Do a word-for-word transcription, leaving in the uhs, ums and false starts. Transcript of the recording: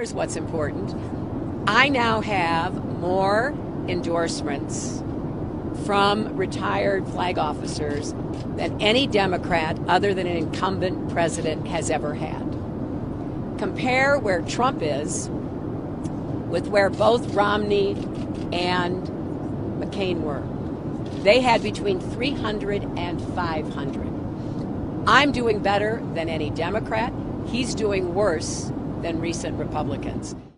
here's what's important. I now have more endorsements from retired flag officers than any Democrat other than an incumbent president has ever had. Compare where Trump is with where both Romney and McCain were. They had between three hundred and five hundred. I'm doing better than any Democrat. He's doing worse than recent Republicans.